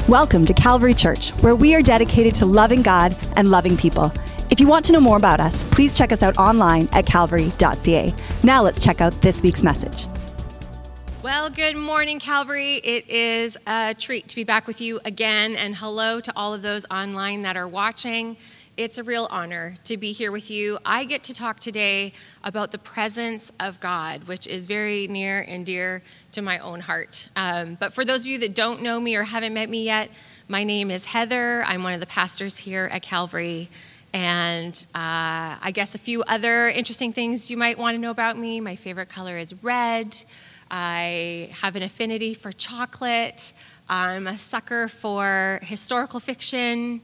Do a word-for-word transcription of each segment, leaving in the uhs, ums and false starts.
Welcome to Calvary Church, where we are dedicated to loving God and loving people. If you want to know more about us, please check us out online at calvary dot c a. Now let's check out this week's message. Well, good morning, Calvary. It is a treat to be back with you again, and hello to all of those online that are watching. It's a real honor to be here with you. I get to talk today about the presence of God, which is very near and dear to my own heart. Um, but for those of you that don't know me or haven't met me yet, my name is Heather. I'm one of the pastors here at Calvary. And uh, I guess a few other interesting things you might want to know about me. My favorite color is red. I have an affinity for chocolate. I'm a sucker for historical fiction.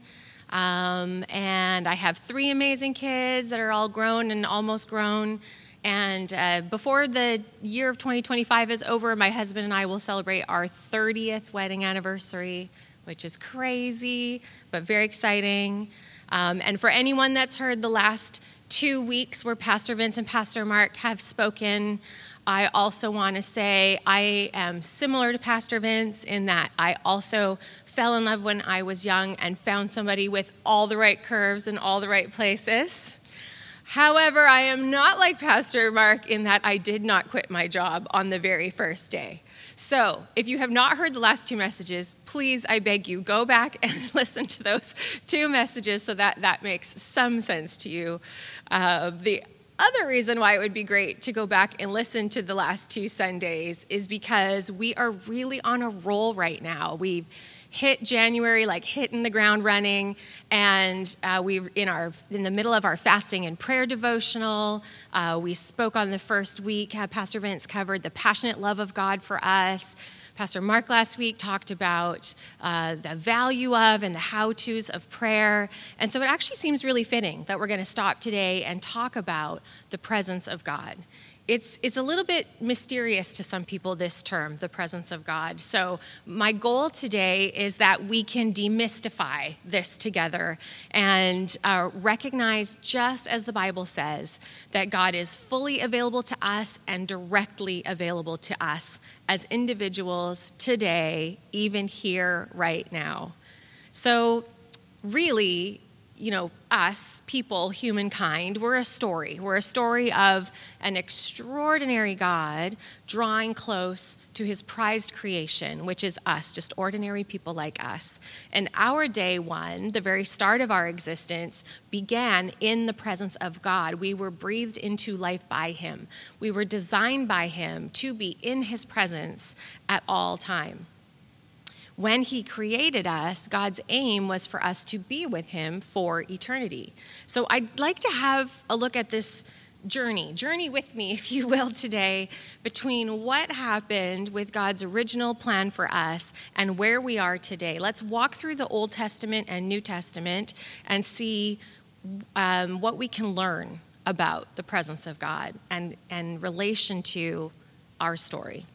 Um, and I have three amazing kids that are all grown and almost grown. And uh, before the year of twenty twenty-five is over, my husband and I will celebrate our thirtieth wedding anniversary, which is crazy, but very exciting. Um, and for anyone that's heard the last two weeks where Pastor Vince and Pastor Mark have spoken, I also want to say I am similar to Pastor Vince in that I also fell in love when I was young and found somebody with all the right curves in all the right places. However, I am not like Pastor Mark in that I did not quit my job on the very first day. So if you have not heard the last two messages, please, I beg you, go back and listen to those two messages so that that makes some sense to you. Uh, the other reason why it would be great to go back and listen to the last two Sundays is because we are really on a roll right now. We've hit January, like hitting the ground running, and uh, we're in our in the middle of our fasting and prayer devotional. Uh, we spoke on the first week, how Pastor Vince covered the passionate love of God for us. Pastor Mark last week talked about uh, the value of and the how-tos of prayer. And so it actually seems really fitting that we're going to stop today and talk about the presence of God. It's it's a little bit mysterious to some people, this term, the presence of God. So my goal today is that we can demystify this together and uh, recognize, just as the Bible says, that God is fully available to us and directly available to us as individuals today, even here right now. So really, you know, us, people, humankind, we're a story. We're a story of an extraordinary God drawing close to his prized creation, which is us, just ordinary people like us. And our day one, the very start of our existence, began in the presence of God. We were breathed into life by him. We were designed by him to be in his presence at all time. When he created us, God's aim was for us to be with him for eternity. So I'd like to have a look at this journey, journey with me, if you will, today, between what happened with God's original plan for us and where we are today. Let's walk through the Old Testament and New Testament and see um, what we can learn about the presence of God and in relation to our story.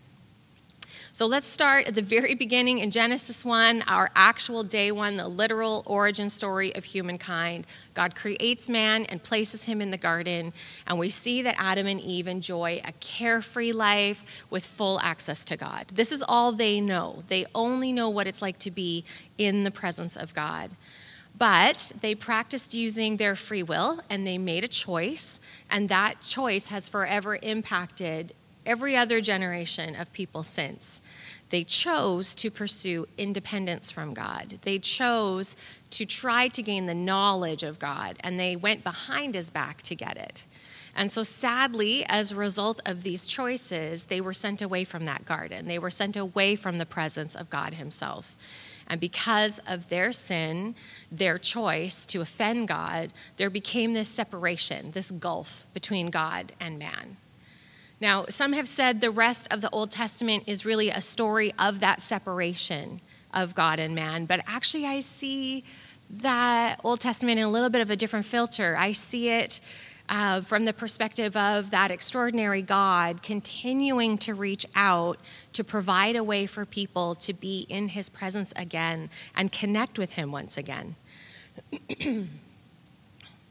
So let's start at the very beginning in Genesis one, our actual day one, the literal origin story of humankind. God creates man and places him in the garden, and we see that Adam and Eve enjoy a carefree life with full access to God. This is all they know. They only know what it's like to be in the presence of God. But they practiced using their free will, and they made a choice, and that choice has forever impacted every other generation of people since. They chose to pursue independence from God. They chose to try to gain the knowledge of God, and they went behind his back to get it. And so sadly, as a result of these choices, they were sent away from that garden. They were sent away from the presence of God himself. And because of their sin, their choice to offend God, there became this separation, this gulf between God and man. Now, some have said the rest of the Old Testament is really a story of that separation of God and man, but actually I see that Old Testament in a little bit of a different filter. I see it uh, from the perspective of that extraordinary God continuing to reach out to provide a way for people to be in his presence again and connect with him once again.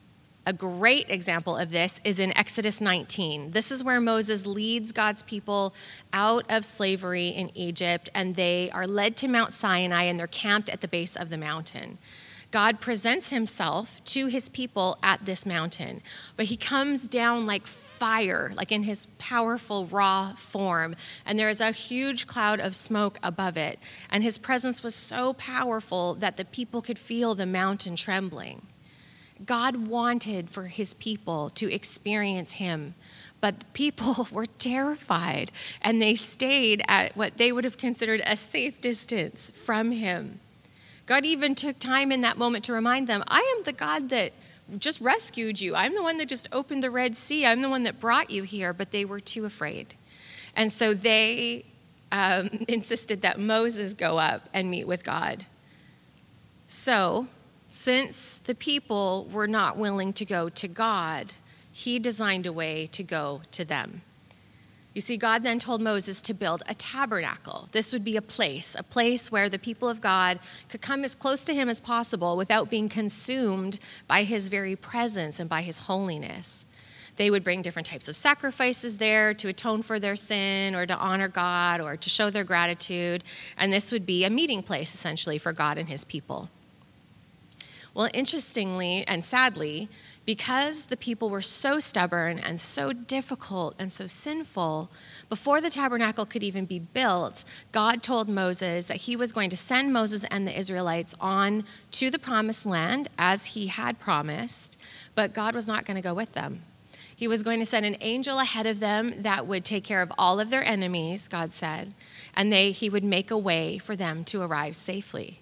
A great example of this is in Exodus nineteen. This is where Moses leads God's people out of slavery in Egypt, and they are led to Mount Sinai, and they're camped at the base of the mountain. God presents himself to his people at this mountain, but he comes down like fire, like in his powerful raw form, and there is a huge cloud of smoke above it, and his presence was so powerful that the people could feel the mountain trembling. God wanted for his people to experience him, but the people were terrified, and they stayed at what they would have considered a safe distance from him. God even took time in that moment to remind them, I am the God that just rescued you. I'm the one that just opened the Red Sea. I'm the one that brought you here, but they were too afraid. And so they um, insisted that Moses go up and meet with God. So, since the people were not willing to go to God, he designed a way to go to them. You see, God then told Moses to build a tabernacle. This would be a place, a place where the people of God could come as close to him as possible without being consumed by his very presence and by his holiness. They would bring different types of sacrifices there to atone for their sin or to honor God or to show their gratitude. And this would be a meeting place, essentially, for God and his people. Well, interestingly and sadly, because the people were so stubborn and so difficult and so sinful, before the tabernacle could even be built, God told Moses that he was going to send Moses and the Israelites on to the promised land as he had promised, but God was not going to go with them. He was going to send an angel ahead of them that would take care of all of their enemies, God said, and they he would make a way for them to arrive safely.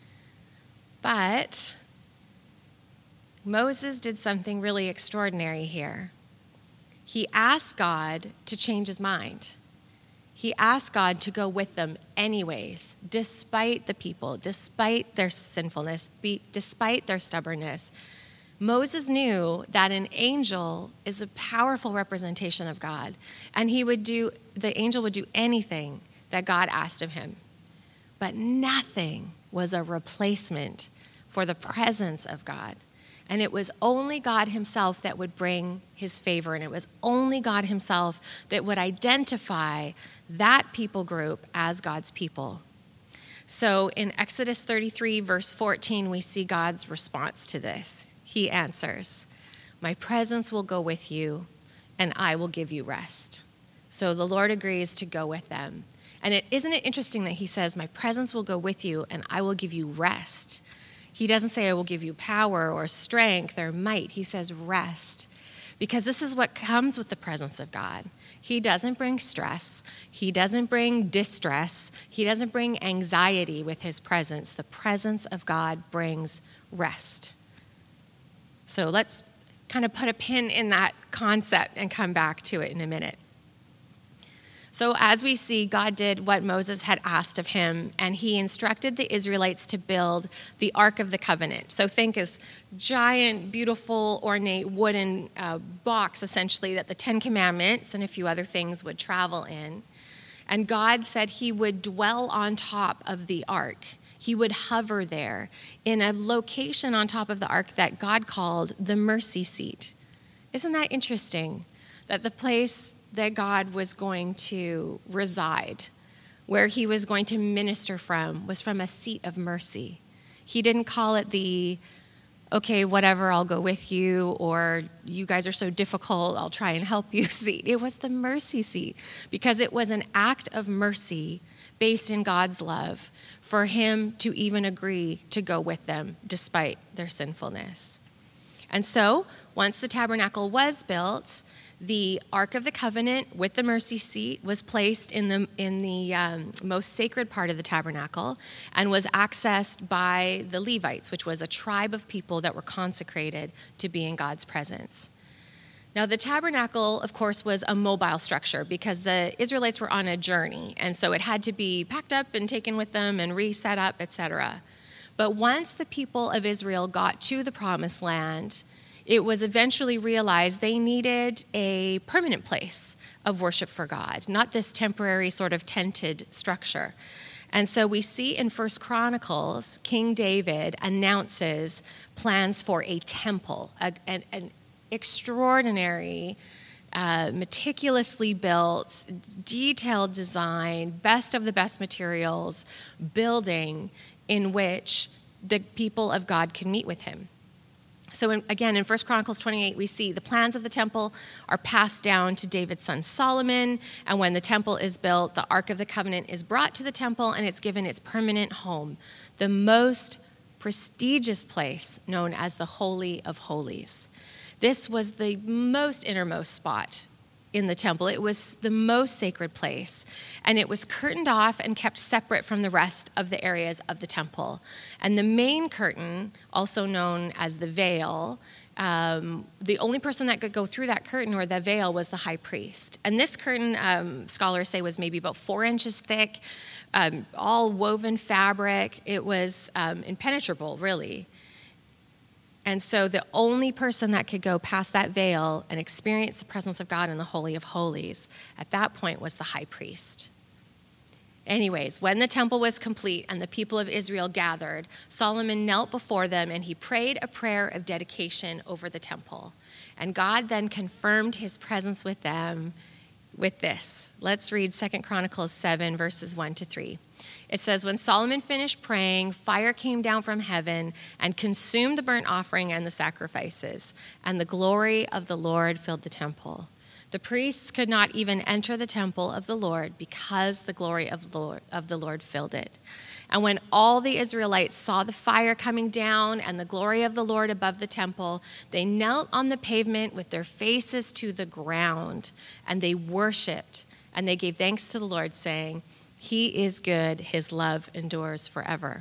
But Moses did something really extraordinary here. He asked God to change his mind. He asked God to go with them anyways, despite the people, despite their sinfulness, be, despite their stubbornness. Moses knew that an angel is a powerful representation of God, and he would do, the angel would do anything that God asked of him. But nothing was a replacement for the presence of God. And it was only God himself that would bring his favor, and it was only God himself that would identify that people group as God's people. So in Exodus thirty-three, verse fourteen, we see God's response to this. He answers, "My presence will go with you, and I will give you rest." So the Lord agrees to go with them. And it, isn't it interesting that he says, "My presence will go with you, and I will give you rest"? He doesn't say, "I will give you power or strength or might." He says rest, because this is what comes with the presence of God. He doesn't bring stress. He doesn't bring distress. He doesn't bring anxiety with his presence. The presence of God brings rest. So let's kind of put a pin in that concept and come back to it in a minute. So as we see, God did what Moses had asked of him, and he instructed the Israelites to build the Ark of the Covenant. So think as giant, beautiful, ornate wooden uh, box, essentially, that the Ten Commandments and a few other things would travel in. And God said he would dwell on top of the Ark. He would hover there in a location on top of the Ark that God called the mercy seat. Isn't that interesting? That the place that God was going to reside, where he was going to minister from, was from a seat of mercy. He didn't call it the, okay, whatever, I'll go with you, or you guys are so difficult, I'll try and help you seat. It was the mercy seat, because it was an act of mercy based in God's love for him to even agree to go with them despite their sinfulness. And so, once the tabernacle was built, the Ark of the Covenant with the mercy seat was placed in the in the um, most sacred part of the tabernacle and was accessed by the Levites, which was a tribe of people that were consecrated to be in God's presence. Now, the tabernacle, of course, was a mobile structure because the Israelites were on a journey, and so it had to be packed up and taken with them and reset up, et cetera. But once the people of Israel got to the Promised Land, it was eventually realized they needed a permanent place of worship for God, not this temporary sort of tented structure. And so we see in First Chronicles, King David announces plans for a temple, a, an, an extraordinary, uh, meticulously built, detailed design, best of the best materials, building in which the people of God can meet with him. So in, again, in First Chronicles twenty-eight, we see the plans of the temple are passed down to David's son Solomon, and when the temple is built, the Ark of the Covenant is brought to the temple, and it's given its permanent home, the most prestigious place known as the Holy of Holies. This was the most innermost spot in the temple. It was the most sacred place, and it was curtained off and kept separate from the rest of the areas of the temple. And the main curtain, also known as the veil, um, the only person that could go through that curtain or the veil was the high priest. And this curtain, um, scholars say, was maybe about four inches thick, um, all woven fabric. It was um, impenetrable, really. And so the only person that could go past that veil and experience the presence of God in the Holy of Holies at that point was the high priest. Anyways, when the temple was complete and the people of Israel gathered, Solomon knelt before them and he prayed a prayer of dedication over the temple. And God then confirmed his presence with them with this. Let's read Second Chronicles seven, verses one to three. It says, when Solomon finished praying, fire came down from heaven and consumed the burnt offering and the sacrifices, and the glory of the Lord filled the temple. The priests could not even enter the temple of the Lord because the glory of the Lord, of the Lord filled it. And when all the Israelites saw the fire coming down and the glory of the Lord above the temple, they knelt on the pavement with their faces to the ground, and they worshiped, and they gave thanks to the Lord, saying, He is good, his love endures forever.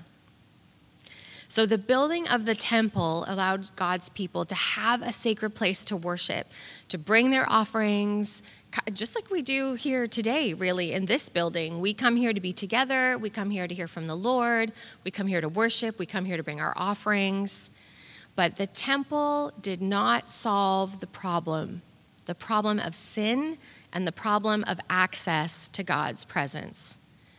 So the building of the temple allowed God's people to have a sacred place to worship, to bring their offerings, just like we do here today, really, in this building. We come here to be together. We come here to hear from the Lord. We come here to worship. We come here to bring our offerings. But the temple did not solve the problem, the problem of sin and the problem of access to God's presence.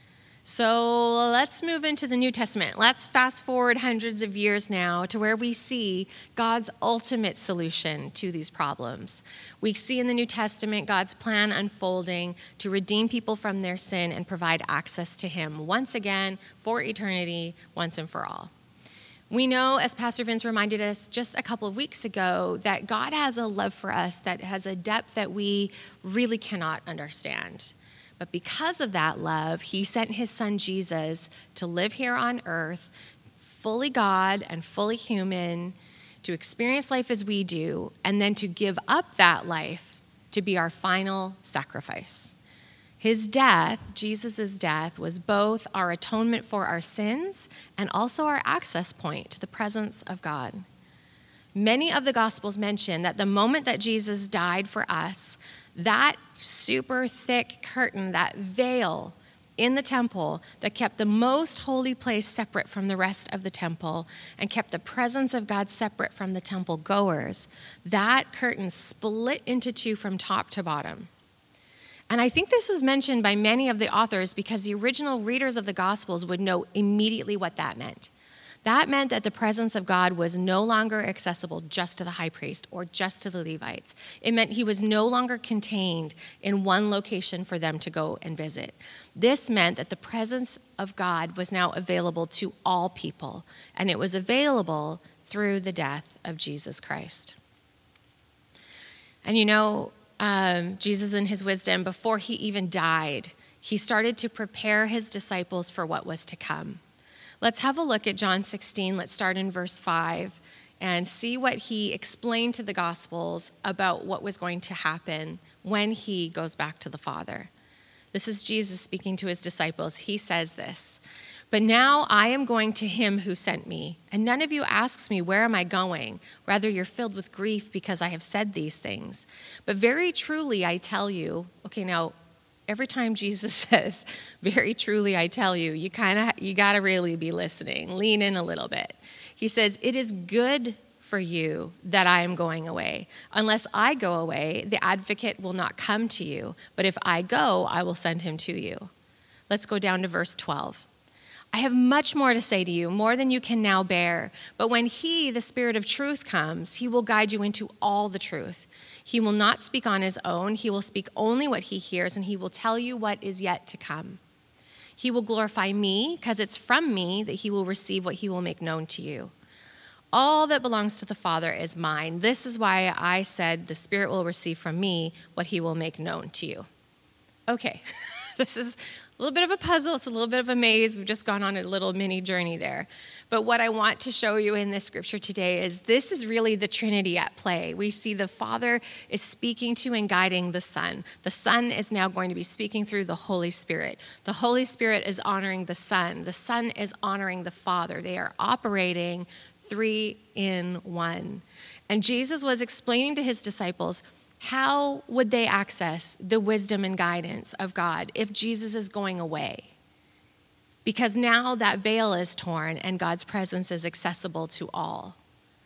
So let's move into the New Testament. Let's fast forward hundreds of years now to where we see God's ultimate solution to these problems. We see in the New Testament God's plan unfolding to redeem people from their sin and provide access to him once again for eternity, once and for all. We know, as Pastor Vince reminded us just a couple of weeks ago, that God has a love for us that has a depth that we really cannot understand. But because of that love, he sent his son Jesus to live here on earth, fully God and fully human, to experience life as we do, and then to give up that life to be our final sacrifice. His death, Jesus' death, was both our atonement for our sins and also our access point to the presence of God. Many of the Gospels mention that the moment that Jesus died for us, that super thick curtain, that veil in the temple that kept the most holy place separate from the rest of the temple and kept the presence of God separate from the temple goers, that curtain split into two from top to bottom. And I think this was mentioned by many of the authors because the original readers of the Gospels would know immediately what that meant. That meant that the presence of God was no longer accessible just to the high priest or just to the Levites. It meant he was no longer contained in one location for them to go and visit. This meant that the presence of God was now available to all people, and it was available through the death of Jesus Christ. And you know, um, Jesus in his wisdom, before he even died, he started to prepare his disciples for what was to come. Let's have a look at John sixteen. Let's start in verse five and see what he explained to the Gospels about what was going to happen when he goes back to the Father. This is Jesus speaking to his disciples. He says this, "But now I am going to him who sent me, and none of you asks me, 'Where am I going?' Rather, you're filled with grief because I have said these things. But very truly I tell you," okay, now, every time Jesus says, "Very truly I tell you," you kind of, you got to really be listening. Lean in a little bit. He says, "It is good for you that I am going away. Unless I go away, the advocate will not come to you. But if I go, I will send him to you." Let's go down to verse twelve. I have much more to say to you, more than you can now bear. But when he, the Spirit of truth, comes, he will guide you into all the truth. He will not speak on his own. He will speak only what he hears, and he will tell you what is yet to come. He will glorify me, because it's from me that he will receive what he will make known to you. All that belongs to the Father is mine. This is why I said the Spirit will receive from me what he will make known to you. Okay, this is a little bit of a puzzle. It's a little bit of a maze. We've just gone on a little mini journey there. But what I want to show you in this scripture today is this is really the Trinity at play. We see the Father is speaking to and guiding the Son. The Son is now going to be speaking through the Holy Spirit. The Holy Spirit is honoring the Son. The Son is honoring the Father. They are operating three in one. And Jesus was explaining to his disciples, how would they access the wisdom and guidance of God if Jesus is going away? Because now that veil is torn and God's presence is accessible to all.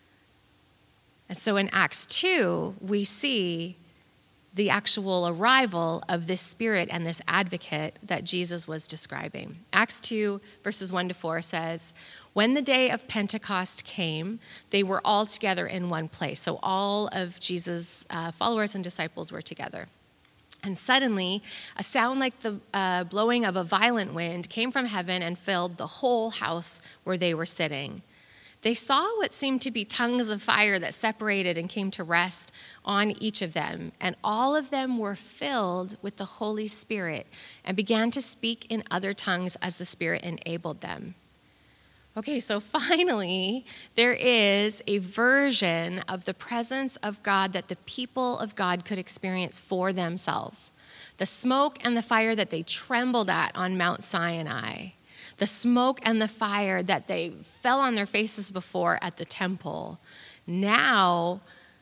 And so in Acts two, we see the actual arrival of this Spirit and this advocate that Jesus was describing. Acts two, verses one to four says, when the day of Pentecost came, they were all together in one place. So all of Jesus' uh, followers and disciples were together. And suddenly, a sound like the uh, blowing of a violent wind came from heaven and filled the whole house where they were sitting. They saw what seemed to be tongues of fire that separated and came to rest on each of them. And all of them were filled with the Holy Spirit and began to speak in other tongues as the Spirit enabled them. Okay, so finally, there is a version of the presence of God that the people of God could experience for themselves. The smoke and the fire that they trembled at on Mount Sinai. The smoke and the fire that they fell on their faces before at the temple. Now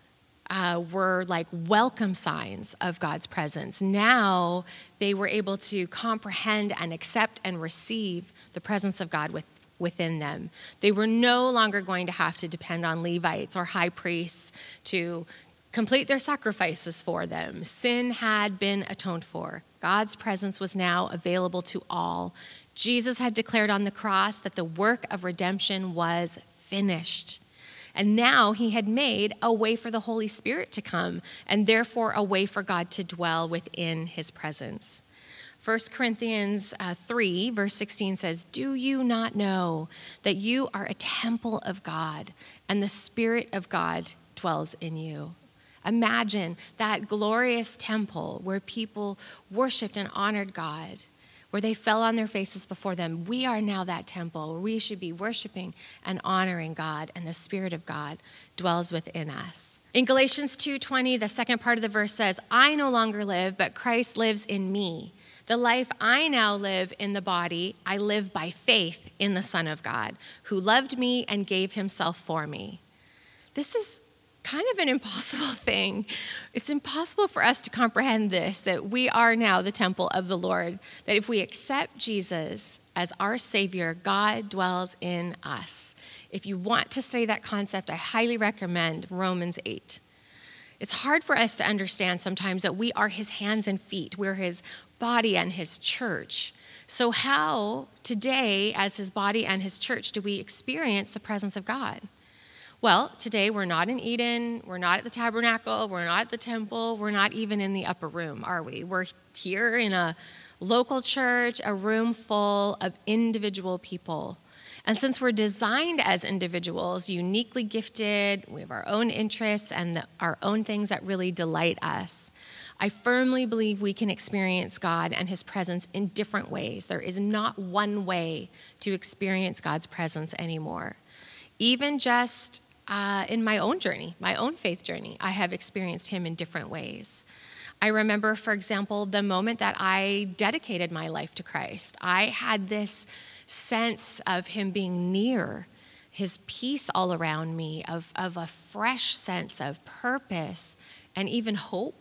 uh, were like welcome signs of God's presence. Now they were able to comprehend and accept and receive the presence of God with within them. They were no longer going to have to depend on Levites or high priests to complete their sacrifices for them. Sin had been atoned for. God's presence was now available to all. Jesus had declared on the cross that the work of redemption was finished. And now he had made a way for the Holy Spirit to come, and therefore a way for God to dwell within his presence. First Corinthians uh, three, verse sixteen says, do you not know that you are a temple of God and the Spirit of God dwells in you? Imagine that glorious temple where people worshiped and honored God, where they fell on their faces before them. We are now that temple where we should be worshiping and honoring God, and the Spirit of God dwells within us. In Galatians two twenty, the second part of the verse says, I no longer live, but Christ lives in me. The life I now live in the body, I live by faith in the Son of God, who loved me and gave himself for me. This is kind of an impossible thing. It's impossible for us to comprehend this, that we are now the temple of the Lord, that if we accept Jesus as our Savior, God dwells in us. If you want to study that concept, I highly recommend Romans eight. It's hard for us to understand sometimes that we are his hands and feet. We're his body and his church. So how today, as his body and his church, do we experience the presence of God? Well, today we're not in Eden, we're not at the tabernacle, we're not at the temple, we're not even in the upper room, are we? We're here in a local church, a room full of individual people. And since we're designed as individuals, uniquely gifted, we have our own interests and the, our own things that really delight us, I firmly believe we can experience God and his presence in different ways. There is not one way to experience God's presence anymore. Even just uh, in my own journey, my own faith journey, I have experienced him in different ways. I remember, for example, the moment that I dedicated my life to Christ. I had this sense of him being near, his peace all around me, of, of a fresh sense of purpose and even hope.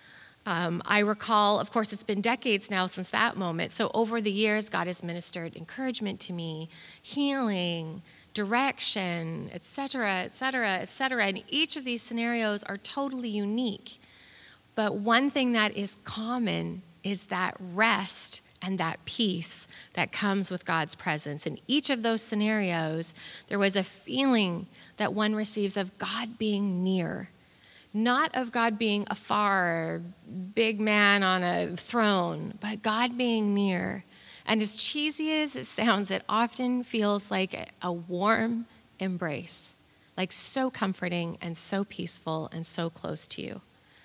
Um, I recall, of course, it's been decades now since that moment. So over the years, God has ministered encouragement to me, healing, direction, et cetera, et cetera, et cetera. And each of these scenarios are totally unique. But one thing that is common is that rest and that peace that comes with God's presence. In each of those scenarios, there was a feeling that one receives of God being near, not of God being afar, big man on a throne, but God being near. And as cheesy as it sounds, it often feels like a warm embrace, like so comforting and so peaceful and so close to you.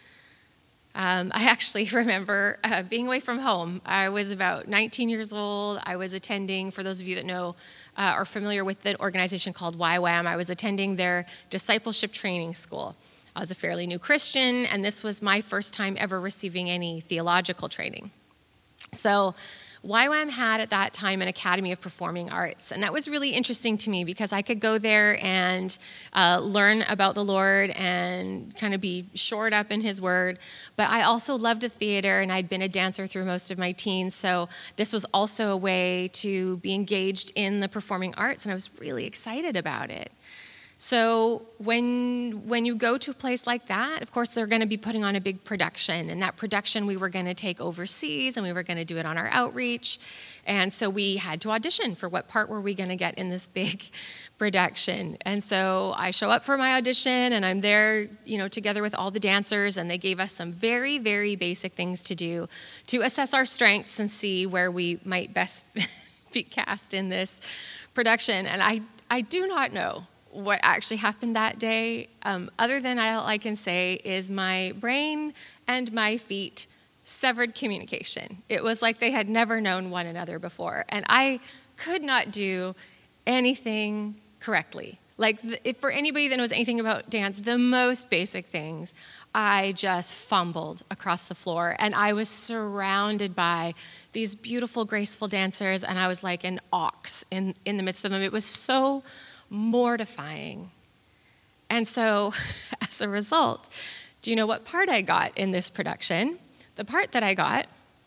Um, I actually remember uh, being away from home. I was about nineteen years old. I was attending, for those of you that know, uh, are familiar with the organization called Y WAM, I was attending their discipleship training school. I was a fairly new Christian, and this was my first time ever receiving any theological training. So Y WAM had at that time an Academy of Performing Arts, and that was really interesting to me because I could go there and uh, learn about the Lord and kind of be shored up in His Word, but I also loved the theater, and I'd been a dancer through most of my teens, so this was also a way to be engaged in the performing arts, and I was really excited about it. So when when you go to a place like that, of course, they're going to be putting on a big production. And that production we were going to take overseas, and we were going to do it on our outreach. And so we had to audition for what part were we going to get in this big production. And so I show up for my audition, and I'm there, you know, together with all the dancers. And they gave us some very, very basic things to do to assess our strengths and see where we might best be cast in this production. And I, I do not know what actually happened that day, um, other than all I can say is my brain and my feet severed communication. It was like they had never known one another before, and I could not do anything correctly. Like, if for anybody that knows anything about dance, the most basic things, I just fumbled across the floor, and I was surrounded by these beautiful, graceful dancers, and I was like an ox in, in the midst of them. It was so mortifying. And so, as a result, do you know what part I got in this production? The part that I got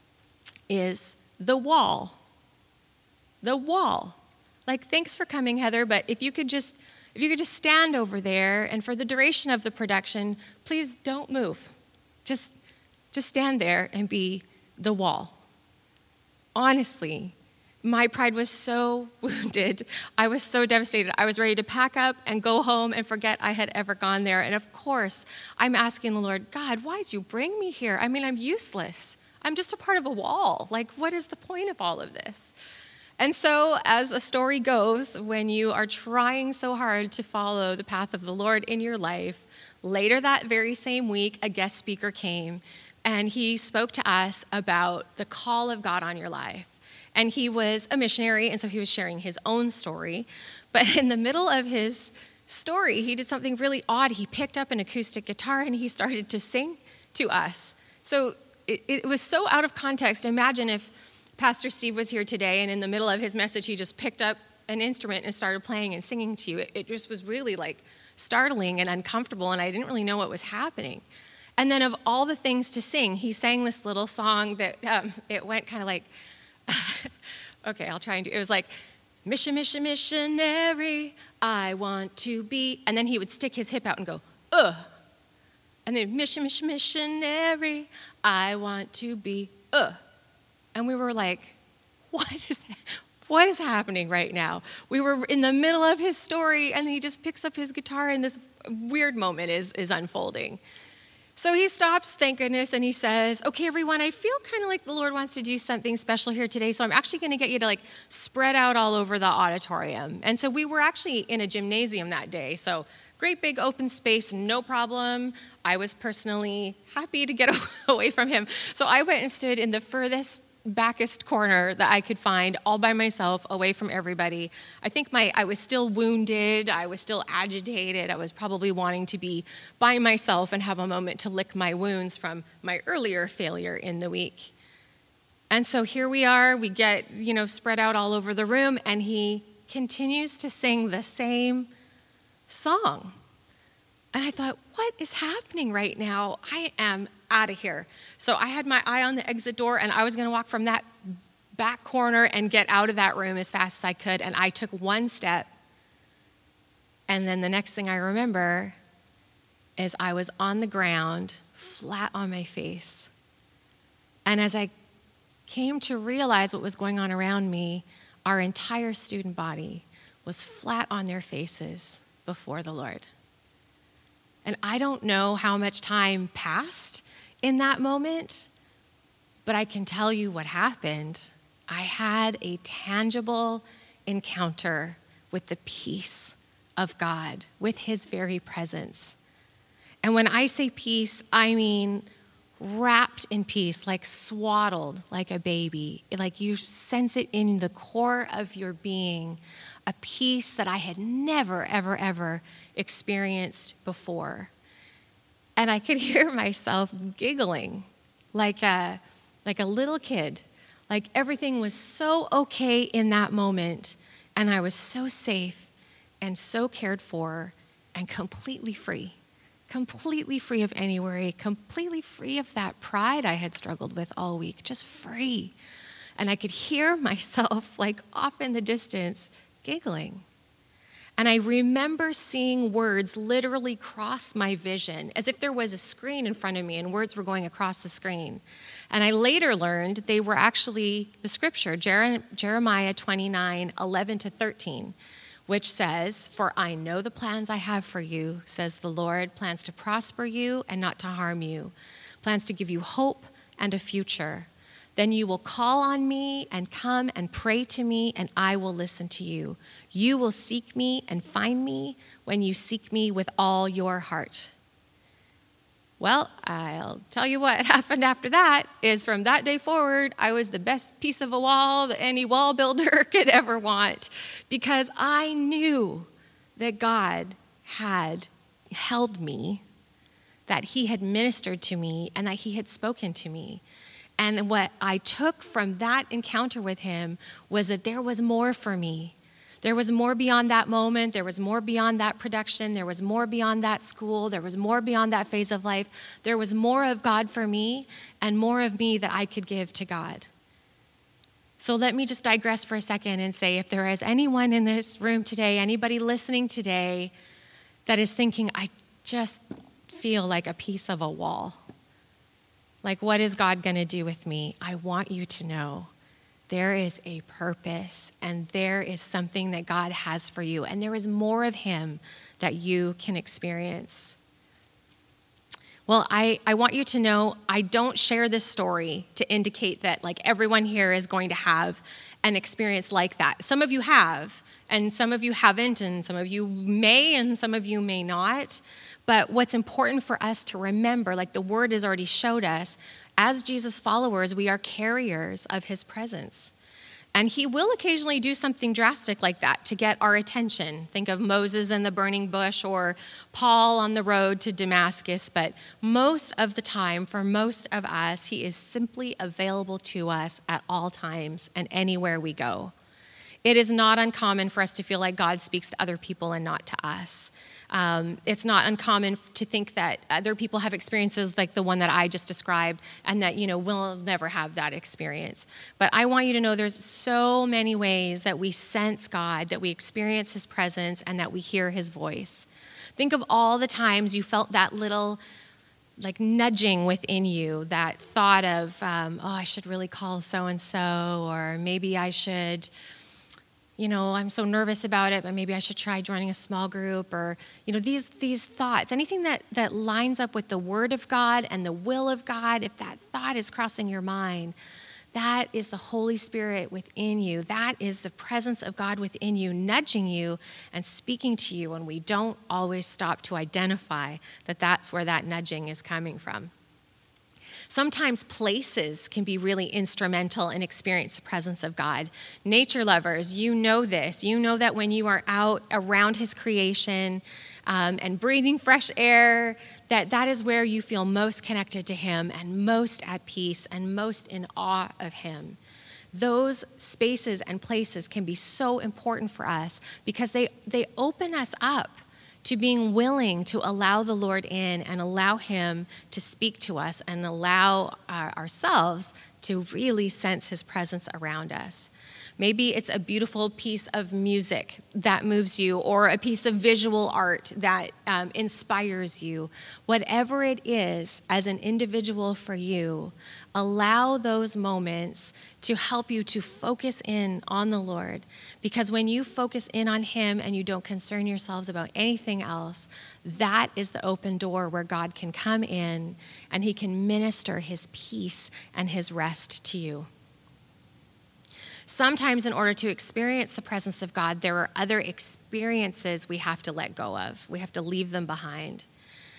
is the wall. The wall. Like, thanks for coming, Heather, but if you could just if you could just stand over there, and for the duration of the production, please don't move. Just just stand there and be the wall. Honestly, my pride was so wounded. I was so devastated. I was ready to pack up and go home and forget I had ever gone there. And of course, I'm asking the Lord, God, why did you bring me here? I mean, I'm useless. I'm just a part of a wall. Like, what is the point of all of this? And so, as a story goes, when you are trying so hard to follow the path of the Lord in your life, later that very same week, a guest speaker came, and he spoke to us about the call of God on your life. And he was a missionary, and so he was sharing his own story. But in the middle of his story, he did something really odd. He picked up an acoustic guitar, and he started to sing to us. So it, it was so out of context. Imagine if Pastor Steve was here today, and in the middle of his message, he just picked up an instrument and started playing and singing to you. It, it just was really, like, startling and uncomfortable, and I didn't really know what was happening. And then of all the things to sing, he sang this little song that um, it went kind of like, okay, I'll try and do it. It was like, mission, mission, missionary, I want to be. And then he would stick his hip out and go, ugh. And then, mission, mission, missionary, I want to be, ugh. And we were like, what is what is happening right now? We were in the middle of his story, and then he just picks up his guitar, and this weird moment is, is unfolding. So he stops, thank goodness, and he says, okay, everyone, I feel kind of like the Lord wants to do something special here today, so I'm actually going to get you to, like, spread out all over the auditorium. And so we were actually in a gymnasium that day, so great big open space, no problem. I was personally happy to get away from him. So I went and stood in the furthest backest corner that I could find, all by myself, away from everybody. I think my I was still wounded, I was still agitated, I was probably wanting to be by myself and have a moment to lick my wounds from my earlier failure in the week. And so here we are, we get, you know, spread out all over the room, and he continues to sing the same song. And I thought, what is happening right now? I am out of here. So I had my eye on the exit door, and I was going to walk from that back corner and get out of that room as fast as I could. And I took one step, and then the next thing I remember is I was on the ground, flat on my face. And as I came to realize what was going on around me, our entire student body was flat on their faces before the Lord. And I don't know how much time passed in that moment, but I can tell you what happened. I had a tangible encounter with the peace of God, with his very presence. And when I say peace, I mean wrapped in peace, like swaddled like a baby. Like you sense it in the core of your being, a peace that I had never, ever, ever experienced before. And I could hear myself giggling like a, like a little kid. Like everything was so okay in that moment, and I was so safe and so cared for and completely free. Completely free of any worry, completely free of that pride I had struggled with all week, just free. And I could hear myself, like off in the distance, giggling. And I remember seeing words literally cross my vision, as if there was a screen in front of me and words were going across the screen. And I later learned they were actually the scripture, Jer- Jeremiah twenty-nine, eleven to thirteen. Which says, "For I know the plans I have for you, says the Lord, plans to prosper you and not to harm you, plans to give you hope and a future. Then you will call on me and come and pray to me, and I will listen to you. You will seek me and find me when you seek me with all your heart." Well, I'll tell you what happened after that is from that day forward, I was the best piece of a wall that any wall builder could ever want, because I knew that God had held me, that he had ministered to me, and that he had spoken to me. And what I took from that encounter with him was that there was more for me. There was more beyond that moment. There was more beyond that production. There was more beyond that school. There was more beyond that phase of life. There was more of God for me and more of me that I could give to God. So let me just digress for a second and say, if there is anyone in this room today, anybody listening today that is thinking, I just feel like a piece of a wall. Like, what is God going to do with me? I want you to know there is a purpose, and there is something that God has for you, and there is more of him that you can experience. Well, I, I want you to know I don't share this story to indicate that like everyone here is going to have an experience like that. Some of you have, and some of you haven't, and some of you may, and some of you may not. But what's important for us to remember, like the word has already showed us, as Jesus followers, we are carriers of his presence. And he will occasionally do something drastic like that to get our attention. Think of Moses in the burning bush or Paul on the road to Damascus. But most of the time, for most of us, he is simply available to us at all times and anywhere we go. It is not uncommon for us to feel like God speaks to other people and not to us. Um, it's not uncommon to think that other people have experiences like the one that I just described, and that, you know, we'll never have that experience. But I want you to know there's so many ways that we sense God, that we experience his presence, and that we hear his voice. Think of all the times you felt that little like nudging within you, that thought of, um, oh, I should really call so-and-so, or maybe I should, you know, I'm so nervous about it, but maybe I should try joining a small group, or, you know, these these thoughts, anything that, that lines up with the word of God and the will of God, if that thought is crossing your mind, that is the Holy Spirit within you. That is the presence of God within you, nudging you and speaking to you, and we don't always stop to identify that that's where that nudging is coming from. Sometimes places can be really instrumental in experiencing the presence of God. Nature lovers, you know this. You know that when you are out around his creation um, and breathing fresh air, that that is where you feel most connected to him and most at peace and most in awe of him. Those spaces and places can be so important for us because they, they open us up to being willing to allow the Lord in and allow him to speak to us and allow uh, ourselves to really sense his presence around us. Maybe it's a beautiful piece of music that moves you, or a piece of visual art that um, inspires you. Whatever it is, as an individual for you, allow those moments to help you to focus in on the Lord. Because when you focus in on him and you don't concern yourselves about anything else, that is the open door where God can come in and he can minister his peace and his rest to you. Sometimes in order to experience the presence of God, there are other experiences we have to let go of. We have to leave them behind.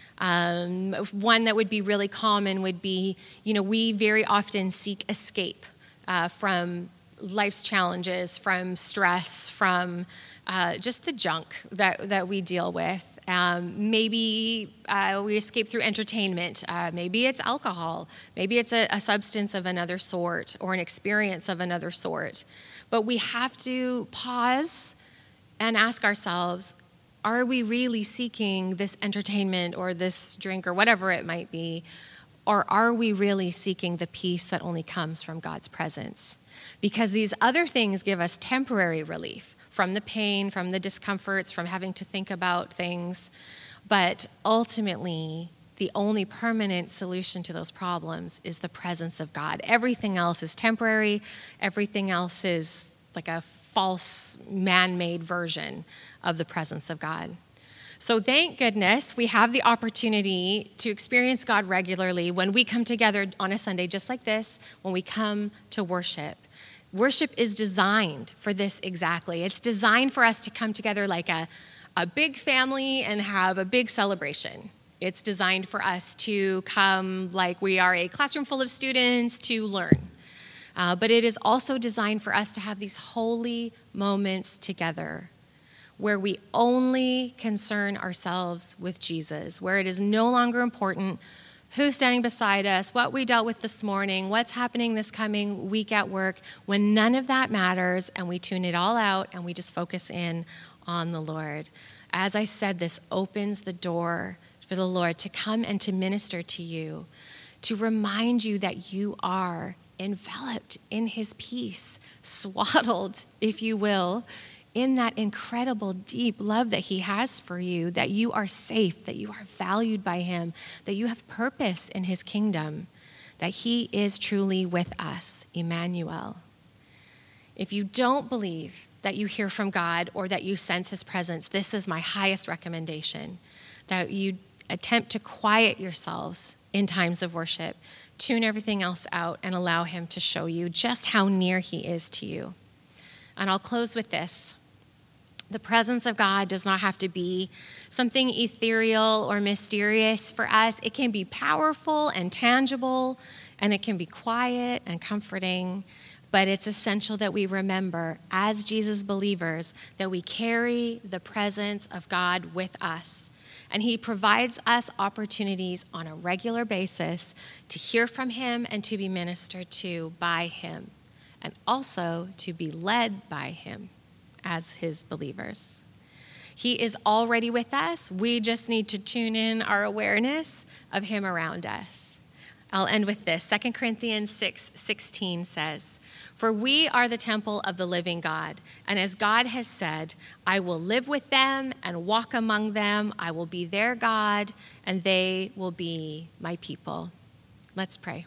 Um, one that would be really common would be, you know, we very often seek escape uh, from life's challenges, from stress, from uh, just the junk that, that we deal with. Um, maybe uh, we escape through entertainment. Uh, maybe it's alcohol. Maybe it's a, a substance of another sort or an experience of another sort. But we have to pause and ask ourselves, are we really seeking this entertainment or this drink or whatever it might be? Or are we really seeking the peace that only comes from God's presence? Because these other things give us temporary relief from the pain, from the discomforts, from having to think about things. But ultimately, the only permanent solution to those problems is the presence of God. Everything else is temporary. Everything else is like a false, man-made version of the presence of God. So thank goodness we have the opportunity to experience God regularly when we come together on a Sunday just like this, when we come to worship. Worship is designed for this exactly. It's designed for us to come together like a, a big family and have a big celebration. It's designed for us to come like we are a classroom full of students to learn. Uh, but it is also designed for us to have these holy moments together where we only concern ourselves with Jesus, where it is no longer important who's standing beside us, what we dealt with this morning, what's happening this coming week at work, when none of that matters and we tune it all out and we just focus in on the Lord. As I said, this opens the door for the Lord to come and to minister to you, to remind you that you are enveloped in his peace, swaddled, if you will, in that incredible deep love that he has for you, that you are safe, that you are valued by him, that you have purpose in his kingdom, that he is truly with us, Emmanuel. If you don't believe that you hear from God or that you sense his presence, this is my highest recommendation, that you attempt to quiet yourselves in times of worship, tune everything else out, and allow him to show you just how near he is to you. And I'll close with this. The presence of God does not have to be something ethereal or mysterious for us. It can be powerful and tangible, and it can be quiet and comforting. But it's essential that we remember, as Jesus believers, that we carry the presence of God with us. And he provides us opportunities on a regular basis to hear from him and to be ministered to by him, and also to be led by him as his believers. He is already with us. We just need to tune in our awareness of him around us. I'll end with this. Second Corinthians six sixteen says, "For we are the temple of the living God, and as God has said, I will live with them and walk among them. I will be their God, and they will be my people." Let's pray.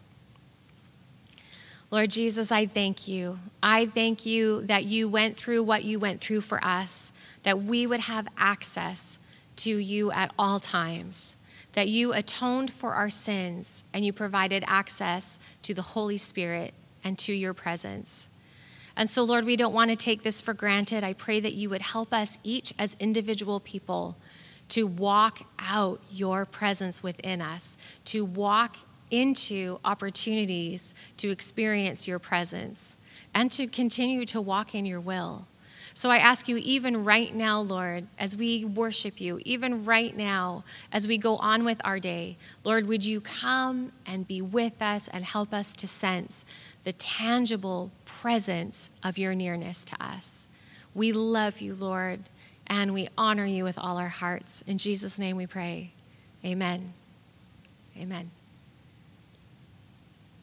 Lord Jesus, I thank you. I thank you that you went through what you went through for us, that we would have access to you at all times, that you atoned for our sins and you provided access to the Holy Spirit and to your presence. And so, Lord, we don't want to take this for granted. I pray that you would help us each as individual people to walk out your presence within us, to walk into opportunities to experience your presence and to continue to walk in your will. So I ask you, even right now, Lord, as we worship you, even right now, as we go on with our day, Lord, would you come and be with us and help us to sense the tangible presence of your nearness to us. We love you, Lord, and we honor you with all our hearts. In Jesus' name we pray. Amen. Amen.